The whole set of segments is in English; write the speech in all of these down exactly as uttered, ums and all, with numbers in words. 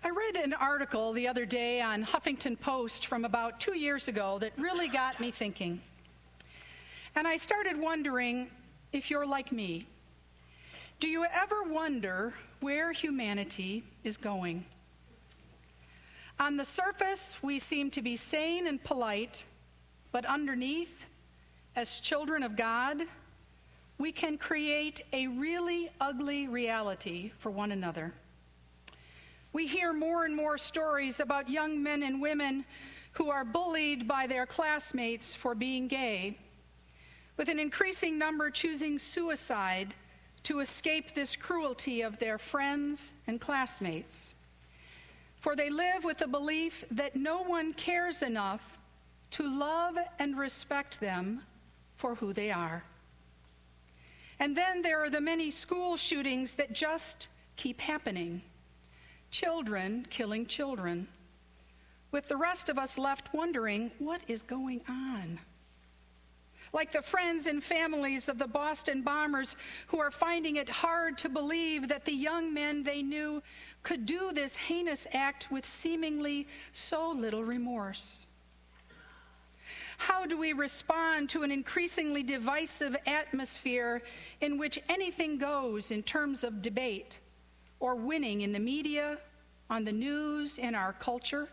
I read an article the other day on Huffington Post from about two years ago that really got me thinking. And I started wondering if you're like me. Do you ever wonder where humanity is going? On the surface, we seem to be sane and polite, but underneath, as children of God, we can create a really ugly reality for one another. We hear more and more stories about young men and women who are bullied by their classmates for being gay, with an increasing number choosing suicide to escape this cruelty of their friends and classmates. For they live with the belief that no one cares enough to love and respect them for who they are. And then there are the many school shootings that just keep happening. Children killing children, with the rest of us left wondering what is going on. Like the friends and families of the Boston bombers who are finding it hard to believe that the young men they knew could do this heinous act with seemingly so little remorse. How do we respond to an increasingly divisive atmosphere in which anything goes in terms of debate or winning in the media, on the news, in our culture?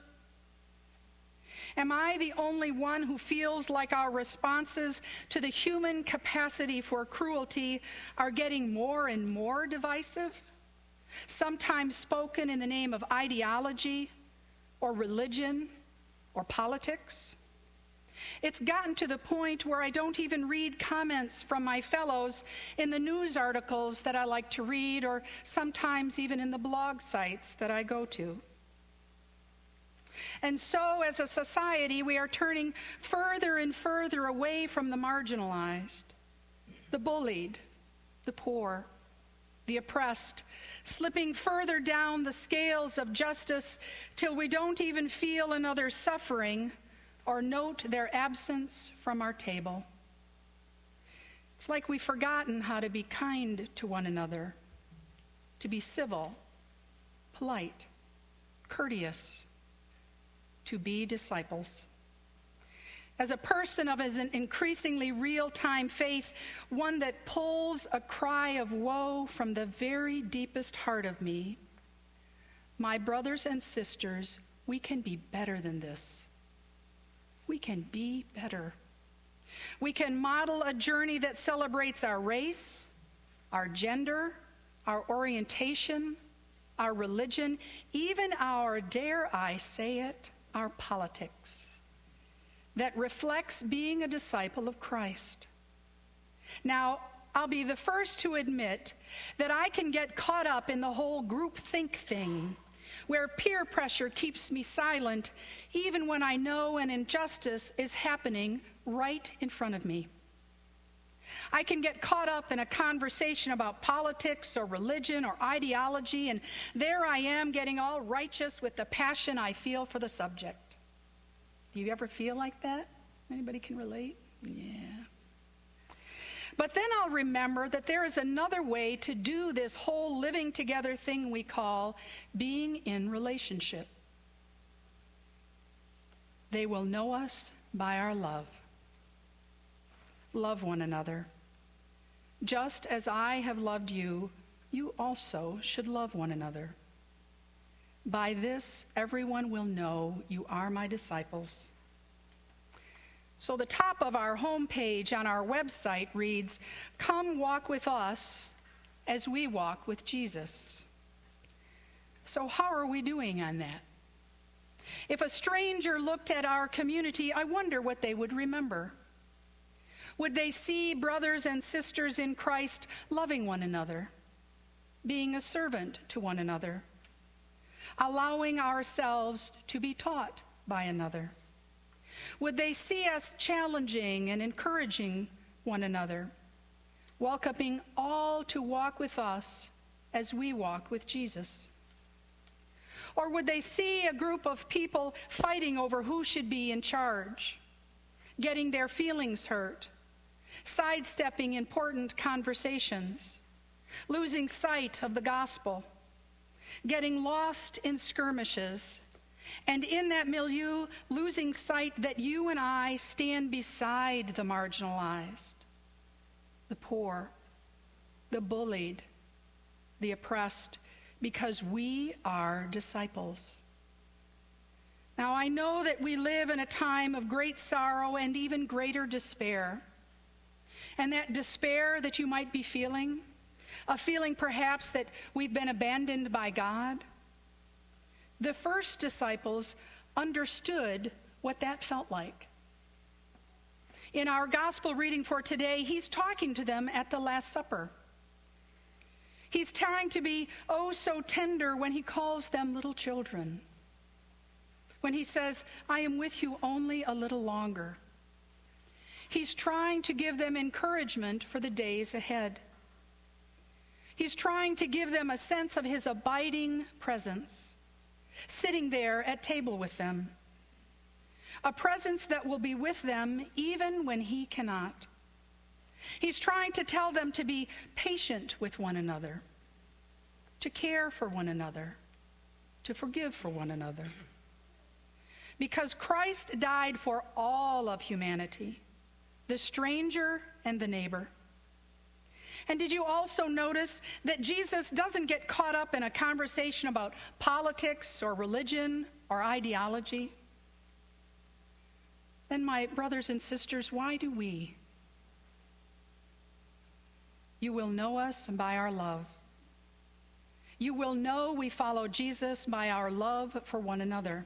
Am I the only one who feels like our responses to the human capacity for cruelty are getting more and more divisive, sometimes spoken in the name of ideology or religion or politics? It's gotten to the point where I don't even read comments from my fellows in the news articles that I like to read, or sometimes even in the blog sites that I go to. And so, as a society, we are turning further and further away from the marginalized, the bullied, the poor, the oppressed, slipping further down the scales of justice till we don't even feel another suffering or note their absence from our table. It's like we've forgotten how to be kind to one another, to be civil, polite, courteous, to be disciples. As a person of an increasingly real-time faith, one that pulls a cry of woe from the very deepest heart of me, my brothers and sisters, we can be better than this. We can be better. We can model a journey that celebrates our race, our gender, our orientation, our religion, even our, dare I say it, our politics, that reflects being a disciple of Christ. Now, I'll be the first to admit that I can get caught up in the whole groupthink thing, where peer pressure keeps me silent even when I know an injustice is happening right in front of me. I can get caught up in a conversation about politics or religion or ideology, and there I am getting all righteous with the passion I feel for the subject. Do you ever feel like that? Anybody can relate? Yeah. But then I'll remember that there is another way to do this whole living together thing we call being in relationship. They will know us by our love. Love one another. Just as I have loved you, you also should love one another. By this, everyone will know you are my disciples. So the top of our homepage on our website reads, "Come walk with us as we walk with Jesus." So how are we doing on that? If a stranger looked at our community, I wonder what they would remember. Would they see brothers and sisters in Christ loving one another, being a servant to one another, allowing ourselves to be taught by another? Would they see us challenging and encouraging one another, welcoming all to walk with us as we walk with Jesus? Or would they see a group of people fighting over who should be in charge, getting their feelings hurt, sidestepping important conversations, losing sight of the gospel, getting lost in skirmishes, and in that milieu, losing sight that you and I stand beside the marginalized, the poor, the bullied, the oppressed, because we are disciples. Now, I know that we live in a time of great sorrow and even greater despair. And that despair that you might be feeling, a feeling perhaps that we've been abandoned by God, the first disciples understood what that felt like. In our gospel reading for today, he's talking to them at the Last Supper. He's trying to be oh so tender when he calls them little children. When he says, I am with you only a little longer. He's trying to give them encouragement for the days ahead. He's trying to give them a sense of his abiding presence, sitting there at table with them. A presence that will be with them even when he cannot. He's trying to tell them to be patient with one another, to care for one another, to forgive for one another. Because Christ died for all of humanity, the stranger and the neighbor. And did you also notice that Jesus doesn't get caught up in a conversation about politics or religion or ideology? Then, my brothers and sisters, why do we? You will know us by our love. You will know we follow Jesus by our love for one another.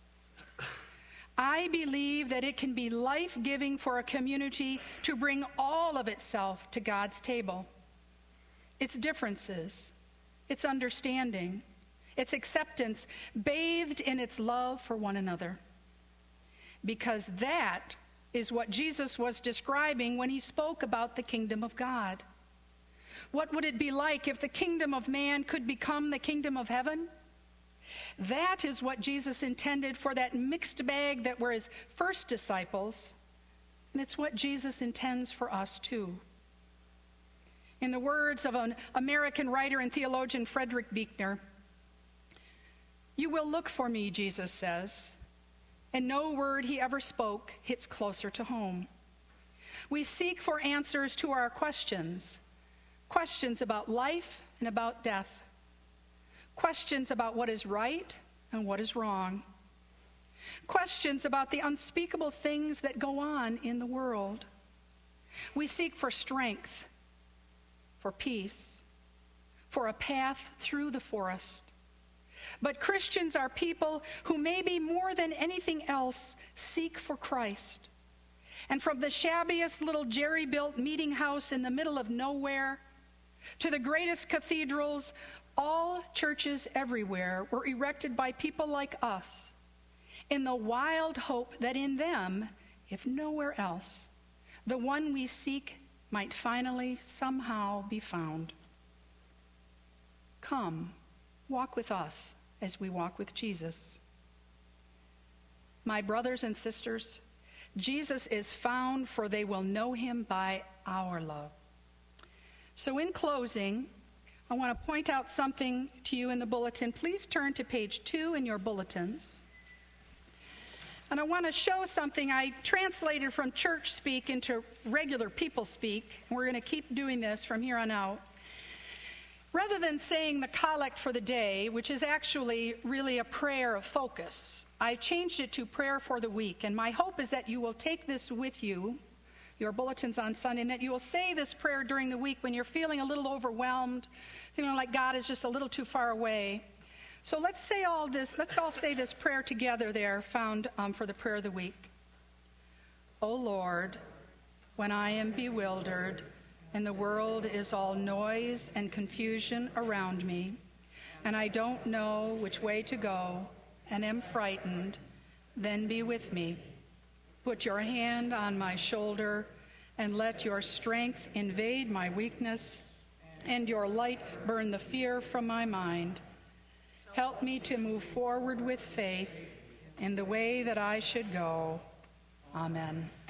I believe that it can be life-giving for a community to bring all of itself to God's table. Its differences, its understanding, its acceptance, bathed in its love for one another. Because that is what Jesus was describing when he spoke about the kingdom of God. What would it be like if the kingdom of man could become the kingdom of heaven? That is what Jesus intended for that mixed bag that were his first disciples, and it's what Jesus intends for us too. In the words of an American writer and theologian, Frederick Buechner, you will look for me, Jesus says, and no word he ever spoke hits closer to home. We seek for answers to our questions, questions about life and about death, questions about what is right and what is wrong, questions about the unspeakable things that go on in the world. We seek for strength, for peace, for a path through the forest. But Christians are people who maybe more than anything else seek for Christ. And from the shabbiest little jerry-built meeting house in the middle of nowhere to the greatest cathedrals, all churches everywhere were erected by people like us in the wild hope that in them, if nowhere else, the one we seek might finally somehow be found. Come, walk with us as we walk with Jesus. My brothers and sisters, Jesus is found, for they will know him by our love. So in closing, I want to point out something to you in the bulletin. Please turn to page two in your bulletins. And I want to show something I translated from church speak into regular people speak. We're going to keep doing this from here on out. Rather than saying the collect for the day, which is actually really a prayer of focus, I changed it to prayer for the week. And my hope is that you will take this with you, your bulletins on Sunday, and that you will say this prayer during the week when you're feeling a little overwhelmed, feeling like God is just a little too far away. So let's say all this, let's all say this prayer together there, found um, for the prayer of the week. O Lord, when I am bewildered and the world is all noise and confusion around me, and I don't know which way to go and am frightened, then be with me. Put your hand on my shoulder and let your strength invade my weakness and your light burn the fear from my mind. Help me to move forward with faith in the way that I should go. Amen.